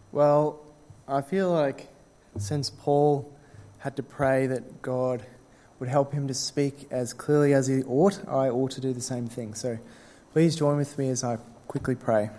Well, I feel like since Paul had to pray that God would help him to speak as clearly as he ought, I ought to do the same thing. So please join with me as I quickly pray.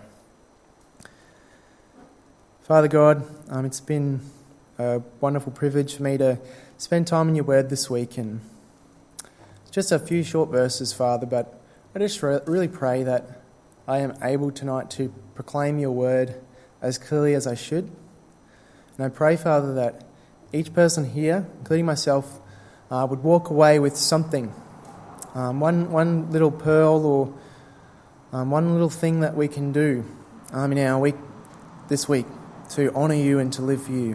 Father God, it's been a wonderful privilege for me to spend time in your word this week, and it's just a few short verses, Father, but I just really pray that I am able tonight to proclaim your word as clearly as I should. And I pray, Father, that each person here, including myself, would walk away with something, one little pearl or one little thing that we can do in our week this week to honour you and to live for you.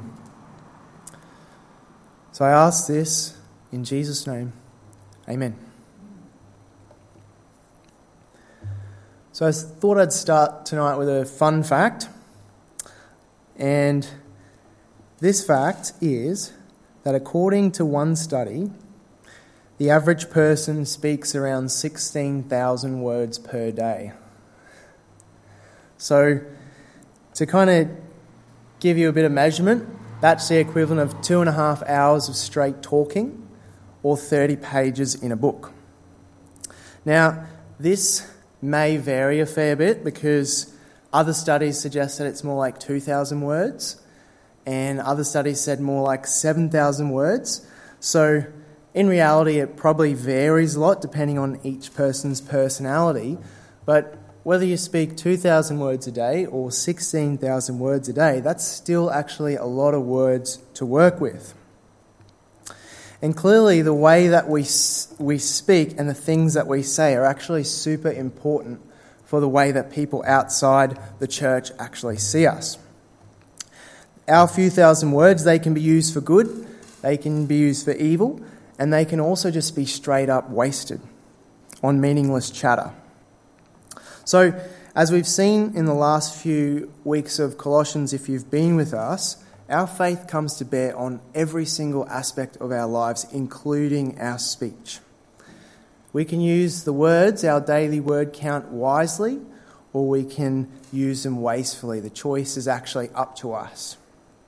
So I ask this in Jesus' name. Amen. So I thought I'd start tonight with a fun fact. And this fact is that according to one study, the average person speaks around 16,000 words per day. So to kind of give you a bit of measurement, that's the equivalent of 2.5 hours of straight talking or 30 pages in a book. Now, this may vary a fair bit because other studies suggest that it's more like 2,000 words, and other studies said more like 7,000 words. So in reality, it probably varies a lot depending on each person's personality. But whether you speak 2,000 words a day or 16,000 words a day, that's still actually a lot of words to work with. And clearly, the way that we speak and the things that we say are actually super important for the way that people outside the church actually see us. Our few thousand words, they can be used for good, they can be used for evil, and they can also just be straight up wasted on meaningless chatter. So, as we've seen in the last few weeks of Colossians, if you've been with us, our faith comes to bear on every single aspect of our lives, including our speech. We can use the words, our daily word count, wisely, or we can use them wastefully. The choice is actually up to us.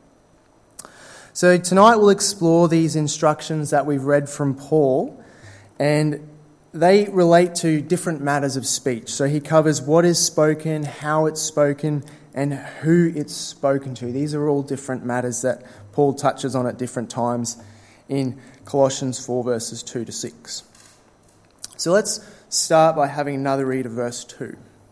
So tonight we'll explore these instructions that we've read from Paul, and they relate to different matters of speech. So he covers what is spoken, how it's spoken, and who it's spoken to. These are all different matters that Paul touches on at different times in Colossians 4 verses 2 to 6. So let's start by having another read of verse 2.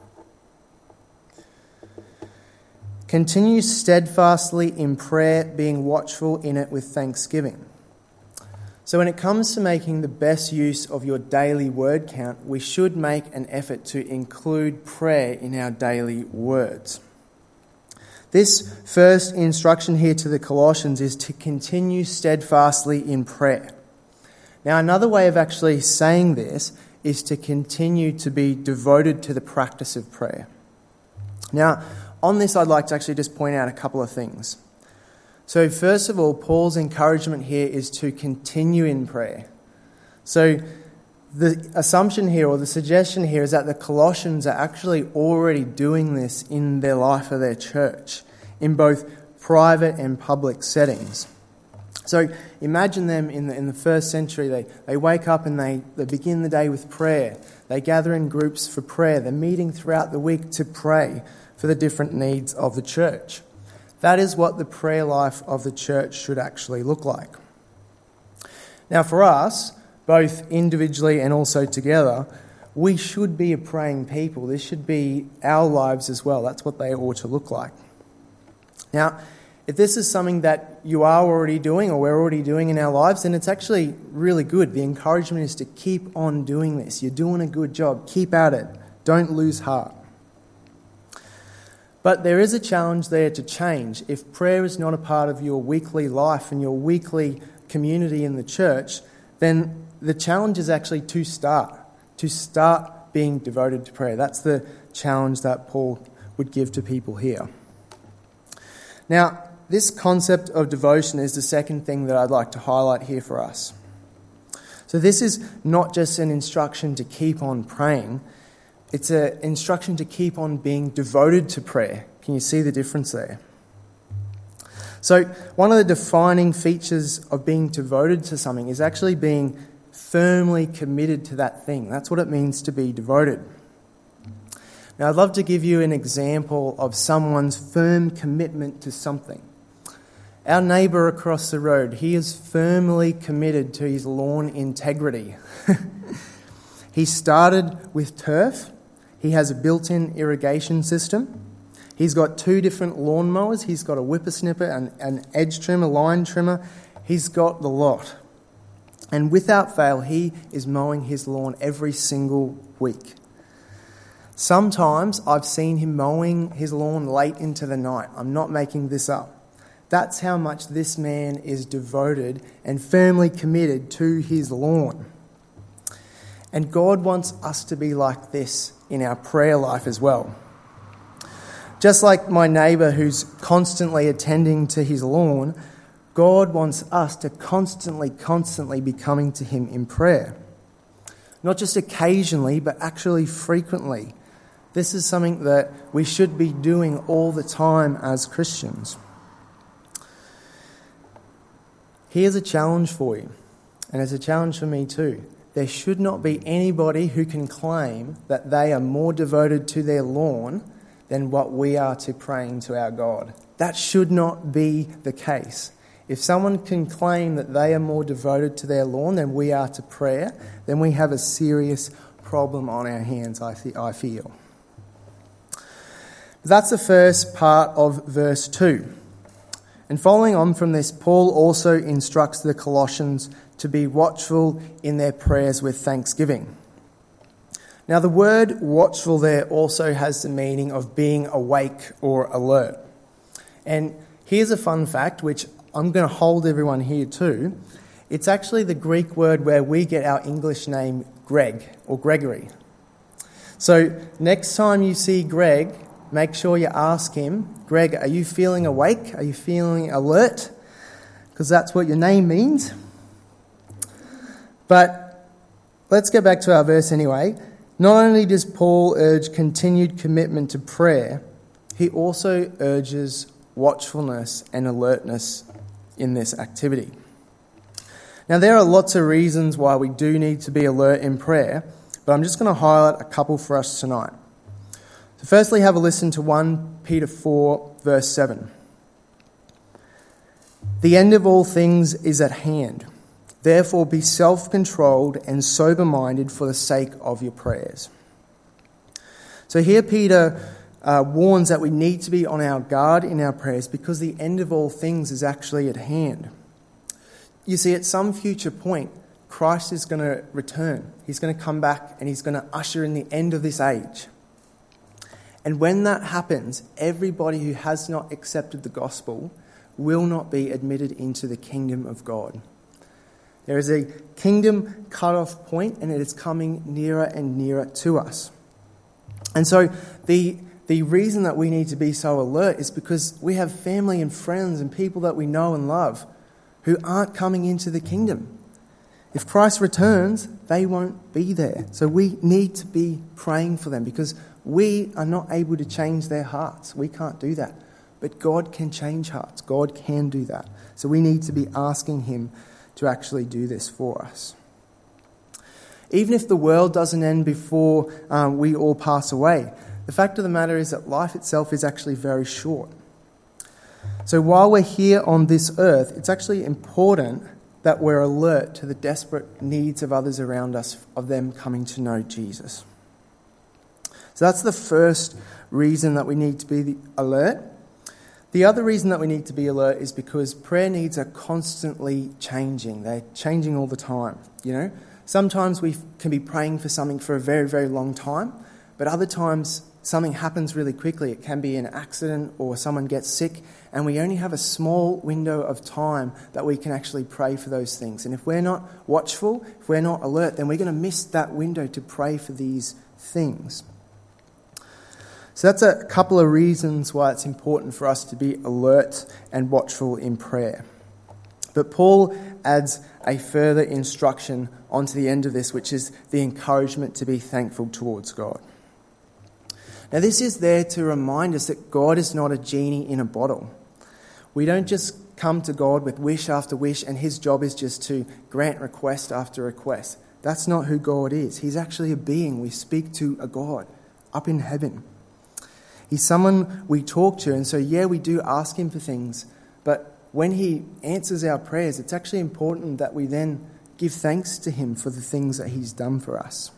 Continue steadfastly in prayer, being watchful in it with thanksgiving. So when it comes to making the best use of your daily word count, we should make an effort to include prayer in our daily words. This first instruction here to the Colossians is to continue steadfastly in prayer. Now, another way of actually saying this is to continue to be devoted to the practice of prayer. Now, on this, I'd like to actually just point out a couple of things. So, first of all, Paul's encouragement here is to continue in prayer. So, the assumption here, or the suggestion here, is that the Colossians are actually already doing this in their life of their church, in both private and public settings. So imagine them in the first century. They wake up and they begin the day with prayer. They gather in groups for prayer. They're meeting throughout the week to pray for the different needs of the church. That is what the prayer life of the church should actually look like. Now for us, both individually and also together, we should be a praying people. This should be our lives as well. That's what they ought to look like. Now, if this is something that you are already doing or we're already doing in our lives, then it's actually really good. The encouragement is to keep on doing this. You're doing a good job. Keep at it. Don't lose heart. But there is a challenge there to change. If prayer is not a part of your weekly life and your weekly community in the church, then the challenge is actually to start being devoted to prayer. That's the challenge that Paul would give to people here. Now, this concept of devotion is the second thing that I'd like to highlight here for us. So this is not just an instruction to keep on praying, it's an instruction to keep on being devoted to prayer. Can you see the difference there? So one of the defining features of being devoted to something is actually being firmly committed to that thing. That's what it means to be devoted. Now, I'd love to give you an example of someone's firm commitment to something. Our neighbour across the road, he is firmly committed to his lawn integrity. He started with turf. He has a built-in irrigation system. He's got 2 different lawn mowers. He's got a whippersnipper and an edge trimmer, line trimmer. He's got the lot. And without fail, he is mowing his lawn every single week. Sometimes I've seen him mowing his lawn late into the night. I'm not making this up. That's how much this man is devoted and firmly committed to his lawn. And God wants us to be like this in our prayer life as well. Just like my neighbour who's constantly attending to his lawn, God wants us to constantly be coming to him in prayer. Not just occasionally, but actually frequently. This is something that we should be doing all the time as Christians. Here's a challenge for you, and it's a challenge for me too. There should not be anybody who can claim that they are more devoted to their lawn than what we are to praying to our God. That should not be the case. If someone can claim that they are more devoted to their lawn than we are to prayer, then we have a serious problem on our hands, I feel. That's the first part of verse 2. And following on from this, Paul also instructs the Colossians to be watchful in their prayers with thanksgiving. Now, the word watchful there also has the meaning of being awake or alert. And here's a fun fact, which I'm going to hold everyone here too. It's actually the Greek word where we get our English name Greg or Gregory. So next time you see Greg, make sure you ask him, Greg, are you feeling awake? Are you feeling alert? Because that's what your name means. But let's get back to our verse anyway. Not only does Paul urge continued commitment to prayer, he also urges watchfulness and alertness in this activity. Now, there are lots of reasons why we do need to be alert in prayer, but I'm just going to highlight a couple for us tonight. So firstly, have a listen to 1 Peter 4, verse 7. The end of all things is at hand. Therefore, be self-controlled and sober-minded for the sake of your prayers. So here Peter warns that we need to be on our guard in our prayers because the end of all things is actually at hand. You see, at some future point, Christ is going to return. He's going to come back and he's going to usher in the end of this age. And when that happens, everybody who has not accepted the gospel will not be admitted into the kingdom of God. There is a kingdom cut-off point, and it is coming nearer and nearer to us. And so the reason that we need to be so alert is because we have family and friends and people that we know and love who aren't coming into the kingdom. If Christ returns, they won't be there. So we need to be praying for them because we are not able to change their hearts. We can't do that. But God can change hearts. God can do that. So we need to be asking him to actually do this for us. Even if the world doesn't end before we all pass away, the fact of the matter is that life itself is actually very short. So while we're here on this earth, it's actually important that we're alert to the desperate needs of others around us, of them coming to know Jesus. So that's the first reason that we need to be alert. The other reason that we need to be alert is because prayer needs are constantly changing. They're changing all the time, you know. Sometimes we can be praying for something for a very, very long time, but other times something happens really quickly. It can be an accident or someone gets sick, and we only have a small window of time that we can actually pray for those things. And if we're not watchful, if we're not alert, then we're going to miss that window to pray for these things. So that's a couple of reasons why it's important for us to be alert and watchful in prayer. But Paul adds a further instruction onto the end of this, which is the encouragement to be thankful towards God. Now, this is there to remind us that God is not a genie in a bottle. We don't just come to God with wish after wish and his job is just to grant request after request. That's not who God is. He's actually a being. We speak to a God up in heaven. He's someone we talk to, and so we do ask him for things, but when he answers our prayers, it's actually important that we then give thanks to him for the things that he's done for us.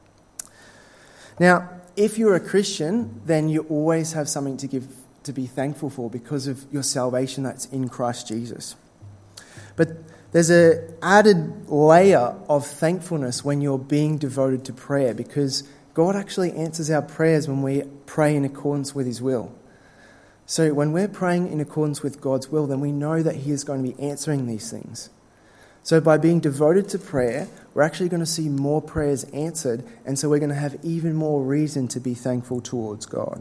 Now, if you're a Christian, then you always have something to be thankful for because of your salvation that's in Christ Jesus. But there's an added layer of thankfulness when you're being devoted to prayer, because God actually answers our prayers when we pray in accordance with his will. So when we're praying in accordance with God's will, then we know that he is going to be answering these things. So by being devoted to prayer, we're actually going to see more prayers answered, and so we're going to have even more reason to be thankful towards God.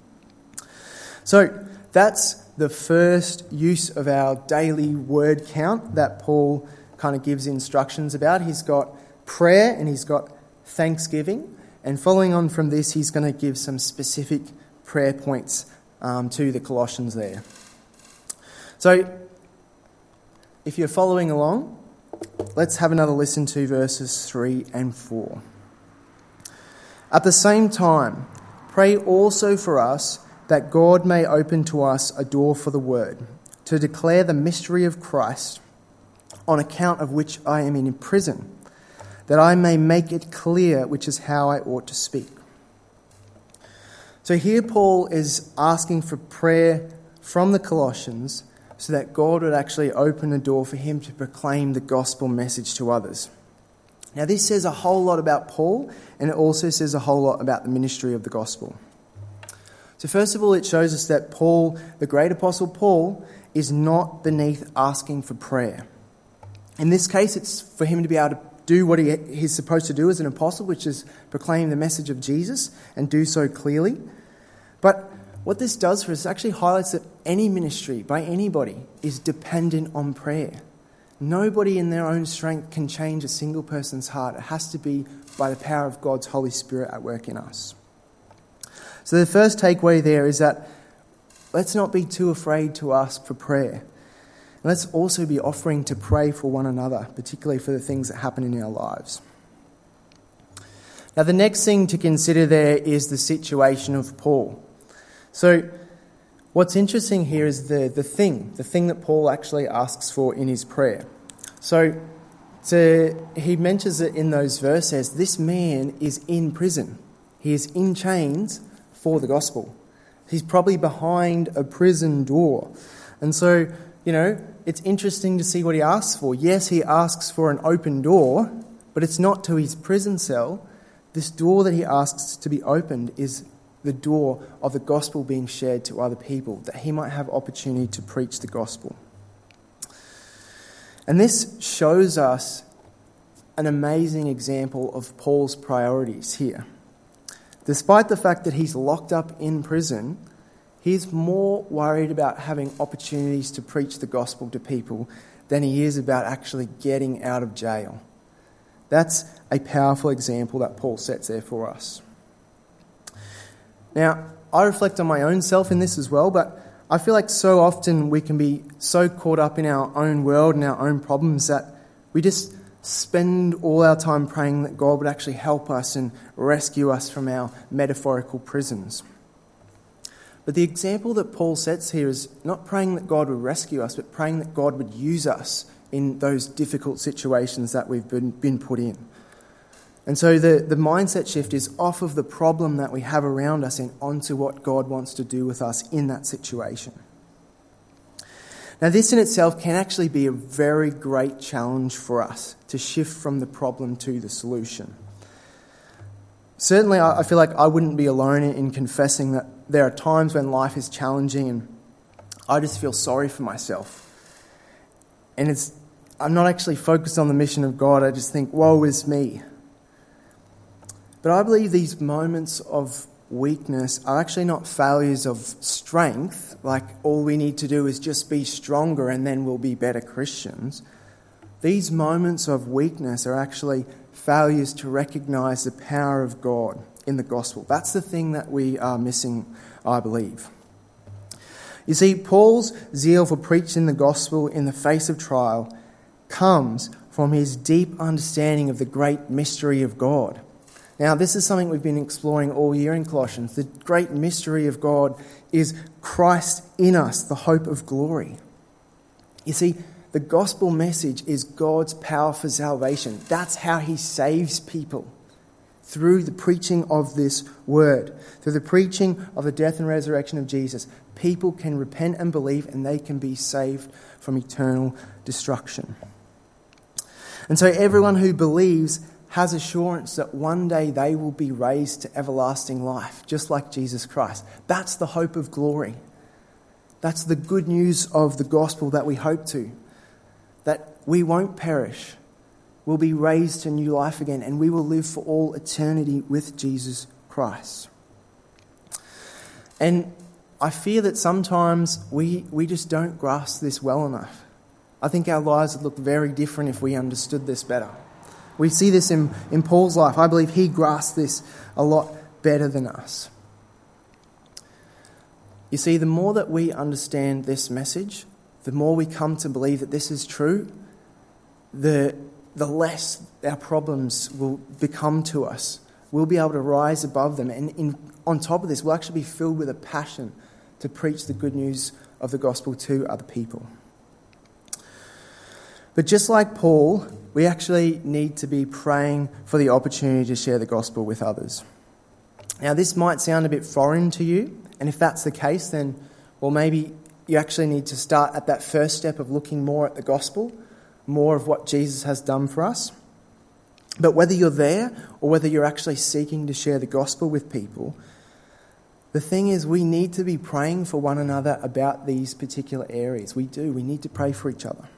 So that's the first use of our daily word count that Paul kind of gives instructions about. He's got prayer and he's got thanksgiving. And following on from this, he's going to give some specific prayer points to the Colossians there. So if you're following along, let's have another listen to verses 3 and 4. At the same time, pray also for us that God may open to us a door for the word, to declare the mystery of Christ, on account of which I am in prison, that I may make it clear which is how I ought to speak. So here Paul is asking for prayer from the Colossians so that God would actually open a door for him to proclaim the gospel message to others. Now this says a whole lot about Paul, and it also says a whole lot about the ministry of the gospel. So first of all, it shows us that Paul, the great apostle Paul, is not beneath asking for prayer. In this case, it's for him to be able to do what he's supposed to do as an apostle, which is proclaim the message of Jesus and do so clearly. But what this does for us actually highlights that any ministry by anybody is dependent on prayer. Nobody in their own strength can change a single person's heart. It has to be by the power of God's Holy Spirit at work in us. So the first takeaway there is that let's not be too afraid to ask for prayer. Let's also be offering to pray for one another, particularly for the things that happen in our lives. Now, the next thing to consider there is the situation of Paul. So, what's interesting here is the thing that Paul actually asks for in his prayer. So he mentions it in those verses. This man is in prison. He is in chains for the gospel. He's probably behind a prison door. And so, it's interesting to see what he asks for. Yes, he asks for an open door, but it's not to his prison cell. This door that he asks to be opened is the door of the gospel being shared to other people, that he might have opportunity to preach the gospel. And this shows us an amazing example of Paul's priorities here. Despite the fact that he's locked up in prison, he's more worried about having opportunities to preach the gospel to people than he is about actually getting out of jail. That's a powerful example that Paul sets there for us. Now, I reflect on my own self in this as well, but I feel like so often we can be so caught up in our own world and our own problems that we just spend all our time praying that God would actually help us and rescue us from our metaphorical prisons. But the example that Paul sets here is not praying that God would rescue us, but praying that God would use us in those difficult situations that we've been put in. And so the mindset shift is off of the problem that we have around us and onto what God wants to do with us in that situation. Now, this in itself can actually be a very great challenge for us to shift from the problem to the solution. Certainly, I feel like I wouldn't be alone in confessing that there are times when life is challenging and I just feel sorry for myself. And I'm not actually focused on the mission of God. I just think, woe is me. But I believe these moments of weakness are actually not failures of strength, like all we need to do is just be stronger and then we'll be better Christians. These moments of weakness are actually failures to recognise the power of God in the gospel. That's the thing that we are missing, I believe. You see, Paul's zeal for preaching the gospel in the face of trial comes from his deep understanding of the great mystery of God. Now, this is something we've been exploring all year in Colossians. The great mystery of God is Christ in us, the hope of glory. You see, the gospel message is God's power for salvation. That's how he saves people, through the preaching of this word. Through the preaching of the death and resurrection of Jesus, people can repent and believe, and they can be saved from eternal destruction. And so everyone who believes has assurance that one day they will be raised to everlasting life, just like Jesus Christ. That's the hope of glory. That's the good news of the gospel that we hope to. That we won't perish. We'll be raised to new life again, and we will live for all eternity with Jesus Christ. And I fear that sometimes we just don't grasp this well enough. I think our lives would look very different if we understood this better. We see this in Paul's life. I believe he grasped this a lot better than us. You see, the more that we understand this message, the more we come to believe that this is true, the less our problems will become to us. We'll be able to rise above them. And on top of this, we'll actually be filled with a passion to preach the good news of the gospel to other people. But just like Paul, we actually need to be praying for the opportunity to share the gospel with others. Now, this might sound a bit foreign to you, and if that's the case, then, well, maybe you actually need to start at that first step of looking more at the gospel, more of what Jesus has done for us. But whether you're there or whether you're actually seeking to share the gospel with people, the thing is, we need to be praying for one another about these particular areas. We do. We need to pray for each other.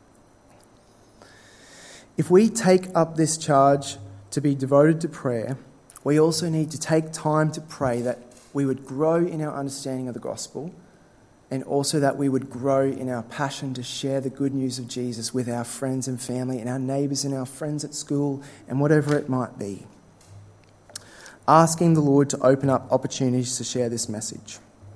If we take up this charge to be devoted to prayer, we also need to take time to pray that we would grow in our understanding of the gospel, and also that we would grow in our passion to share the good news of Jesus with our friends and family and our neighbours and our friends at school and whatever it might be. Asking the Lord to open up opportunities to share this message.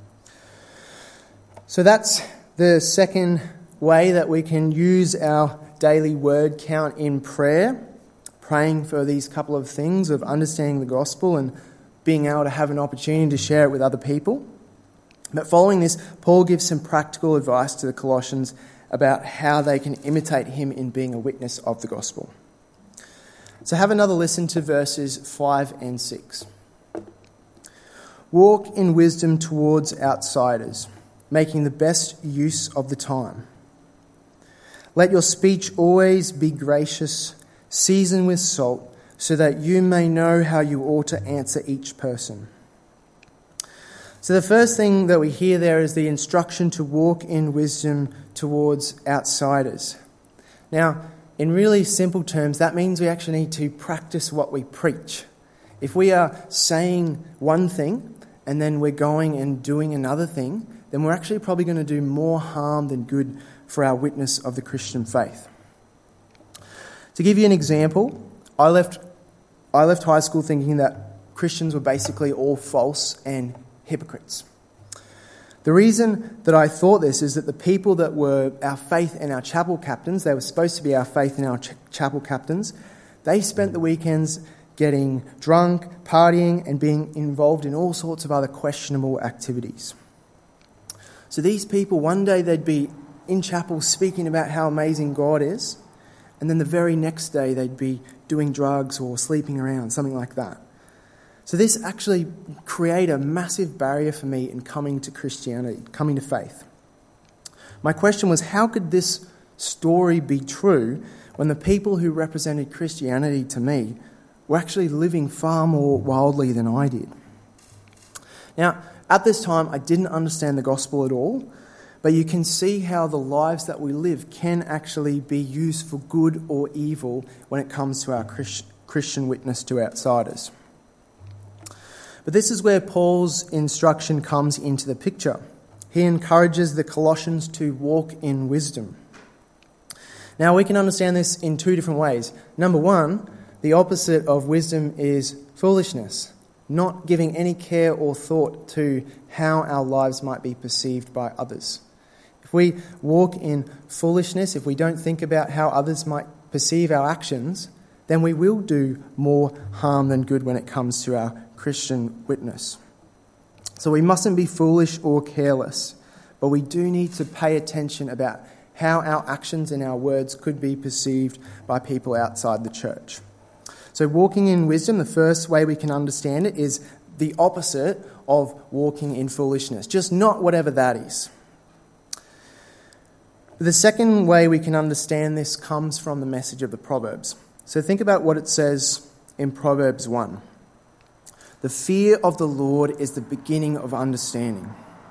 So that's the second way that we can use our daily word count in prayer, praying for these couple of things of understanding the gospel and being able to have an opportunity to share it with other people. But following this, Paul gives some practical advice to the Colossians about how they can imitate him in being a witness of the gospel. So have another listen to verses 5 and 6. Walk in wisdom towards outsiders, making the best use of the time. Let your speech always be gracious, seasoned with salt, so that you may know how you ought to answer each person. So the first thing that we hear there is the instruction to walk in wisdom towards outsiders. Now, in really simple terms, that means we actually need to practice what we preach. If we are saying one thing and then we're going and doing another thing, then we're actually probably going to do more harm than good for our witness of the Christian faith. To give you an example, I left high school thinking that Christians were basically all false and hypocrites. The reason that I thought this is that the people that were our faith and our chapel captains, they were supposed to be our faith and our chapel captains, they spent the weekends getting drunk, partying, and being involved in all sorts of other questionable activities. So these people, one day they'd be in chapel speaking about how amazing God is, and then the very next day they'd be doing drugs or sleeping around, something like that. So this actually created a massive barrier for me in coming to Christianity, coming to faith. My question was, how could this story be true when the people who represented Christianity to me were actually living far more wildly than I did? Now, at this time, I didn't understand the gospel at all, but you can see how the lives that we live can actually be used for good or evil when it comes to our Christian witness to outsiders. But this is where Paul's instruction comes into the picture. He encourages the Colossians to walk in wisdom. Now, we can understand this in two different ways. Number one, the opposite of wisdom is foolishness. not giving any care or thought to how our lives might be perceived by others. If we walk in foolishness, if we don't think about how others might perceive our actions, then we will do more harm than good when it comes to our Christian witness. So we mustn't be foolish or careless, but we do need to pay attention about how our actions and our words could be perceived by people outside the church. So walking in wisdom, the first way we can understand it is the opposite of walking in foolishness, just not whatever that is. The second way we can understand this comes from the message of the Proverbs. So think about what it says in Proverbs 1. The fear of the Lord is the beginning of understanding.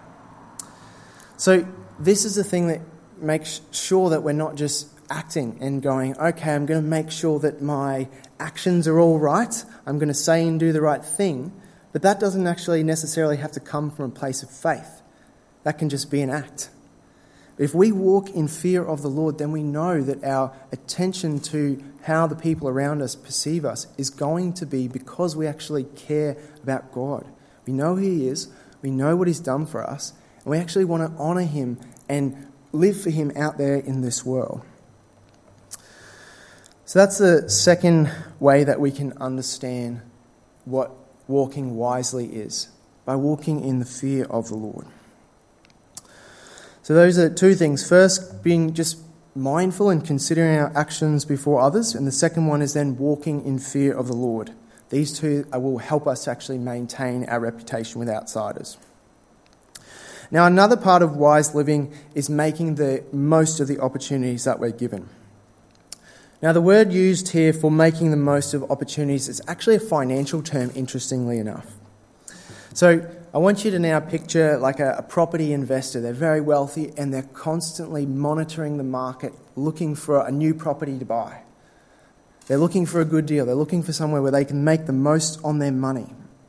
So this is the thing that makes sure that we're not just acting and going, okay, I'm going to make sure that my actions are all right. I'm going to say and do the right thing. But that doesn't actually necessarily have to come from a place of faith. That can just be an act. If we walk in fear of the Lord, then we know that our attention to how the people around us perceive us is going to be because we actually care about God. We know who He is, we know what He's done for us, and we actually want to honour Him and live for Him out there in this world. So that's the second way that we can understand what walking wisely is, by walking in the fear of the Lord. So those are two things. First, being just mindful and considering our actions before others. And the second one is then walking in fear of the Lord. These two will help us actually maintain our reputation with outsiders. Now, another part of wise living is making the most of the opportunities that we're given. Now, the word used here for making the most of opportunities is actually a financial term, interestingly enough. So I want you to now picture like a property investor. They're very wealthy and they're constantly monitoring the market, looking for a new property to buy. They're looking for a good deal. They're looking for somewhere where they can make the most on their money.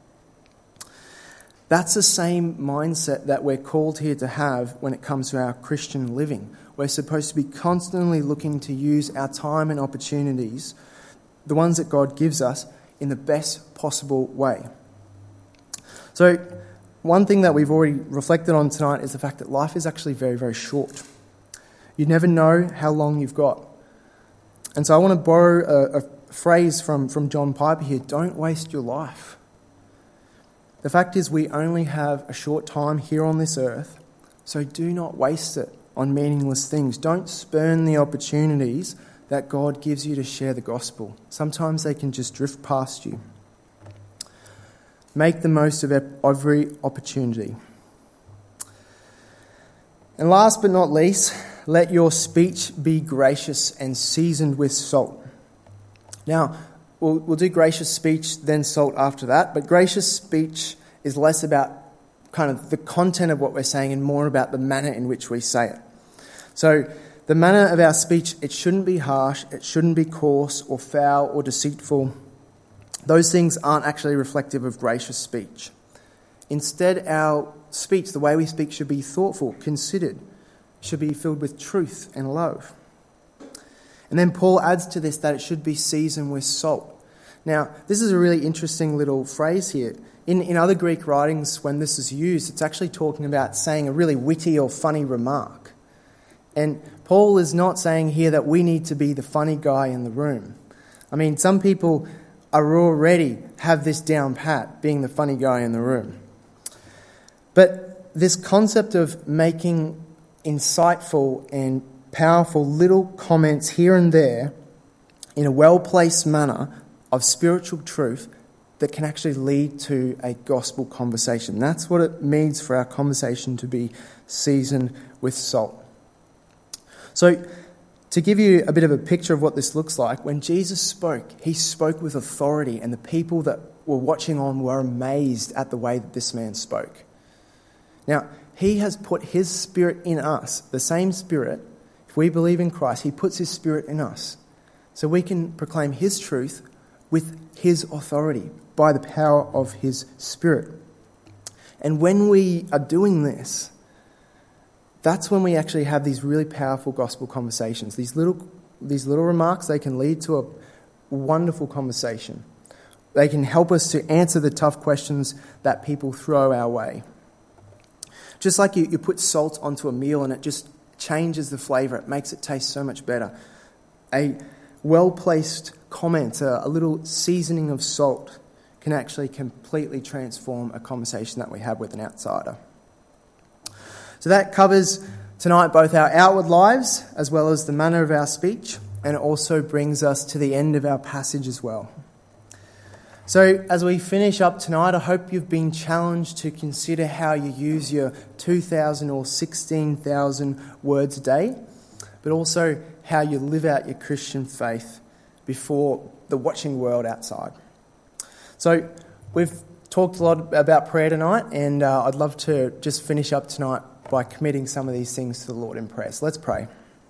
That's the same mindset that we're called here to have when it comes to our Christian living. We're supposed to be constantly looking to use our time and opportunities, the ones that God gives us, in the best possible way. So one thing that we've already reflected on tonight is the fact that life is actually very, very short. You never know how long you've got. And so I want to borrow a phrase from John Piper here: don't waste your life. The fact is we only have a short time here on this earth, so do not waste it on meaningless things. Don't spurn the opportunities that God gives you to share the gospel. Sometimes they can just drift past you. Make the most of every opportunity. And last but not least, let your speech be gracious and seasoned with salt. Now, we'll do gracious speech, then salt after that, but gracious speech is less about kind of the content of what we're saying and more about the manner in which we say it. So the manner of our speech, it shouldn't be harsh, it shouldn't be coarse or foul or deceitful. Those things aren't actually reflective of gracious speech. Instead, our speech, the way we speak, should be thoughtful, considered, should be filled with truth and love. And then Paul adds to this that it should be seasoned with salt. Now, this is a really interesting little phrase here. In other Greek writings, when this is used, it's actually talking about saying a really witty or funny remark. And Paul is not saying here that we need to be the funny guy in the room. I mean, some people are already have this down pat, being the funny guy in the room. But this concept of making insightful and powerful little comments here and there in a well-placed manner of spiritual truth that can actually lead to a gospel conversation. That's what it means for our conversation to be seasoned with salt. So, to give you a bit of a picture of what this looks like, when Jesus spoke, he spoke with authority, and the people that were watching on were amazed at the way that this man spoke. Now, he has put his spirit in us, the same spirit. If we believe in Christ, he puts his spirit in us. So we can proclaim his truth with his authority by the power of his spirit. And when we are doing this, that's when we actually have these really powerful gospel conversations. These little remarks, they can lead to a wonderful conversation. They can help us to answer the tough questions that people throw our way. Just like you put salt onto a meal and it just changes the flavour, it makes it taste so much better. A well-placed comment, a little seasoning of salt, can actually completely transform a conversation that we have with an outsider. So that covers tonight both our outward lives as well as the manner of our speech, and it also brings us to the end of our passage as well. So as we finish up tonight, I hope you've been challenged to consider how you use your 2,000 or 16,000 words a day, but also how you live out your Christian faith before the watching world outside. So we've talked a lot about prayer tonight, and I'd love to just finish up tonight by committing some of these things to the Lord in prayer. So let's pray.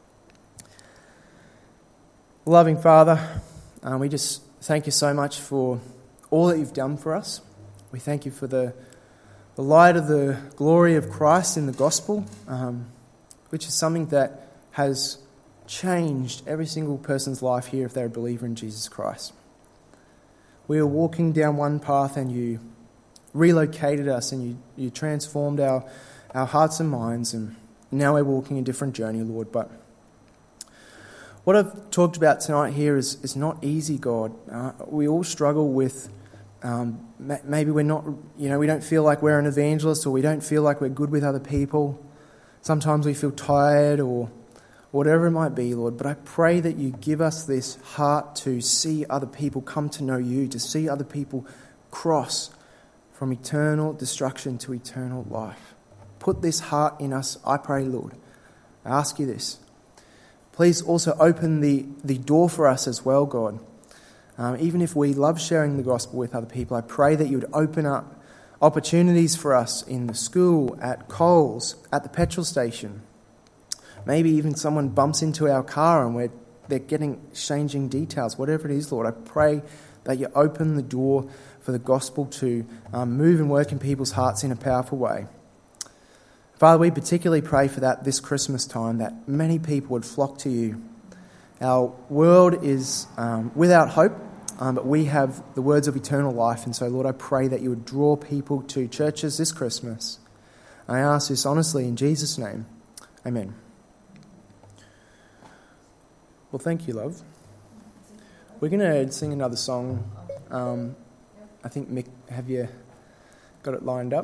Loving Father, we just thank you so much for all that you've done for us. We thank you for the light of the glory of Christ in the gospel, which is something that has changed every single person's life here if they're a believer in Jesus Christ. We were walking down one path and you relocated us and you transformed our hearts and minds, and now we're walking a different journey, Lord. But what I've talked about tonight here is not easy, God. We all struggle with maybe we're not, we don't feel like we're an evangelist, or we don't feel like we're good with other people. Sometimes we feel tired or whatever it might be, Lord. But I pray that you give us this heart to see other people come to know you, to see other people cross from eternal destruction to eternal life. Put this heart in us, I pray, Lord. I ask you this. Please also open the door for us as well, God. Even if we love sharing the gospel with other people, I pray that you would open up opportunities for us in the school, at Coles, at the petrol station. Maybe even someone bumps into our car and they're getting exchanging details, whatever it is, Lord. I pray that you open the door for the gospel to move and work in people's hearts in a powerful way. Father, we particularly pray for that this Christmas time, that many people would flock to you. Our world is without hope, but we have the words of eternal life. And so, Lord, I pray that you would draw people to churches this Christmas. I ask this honestly in Jesus' name. Amen. Well, thank you, love. We're going to sing another song. I think, Mick, have you got it lined up?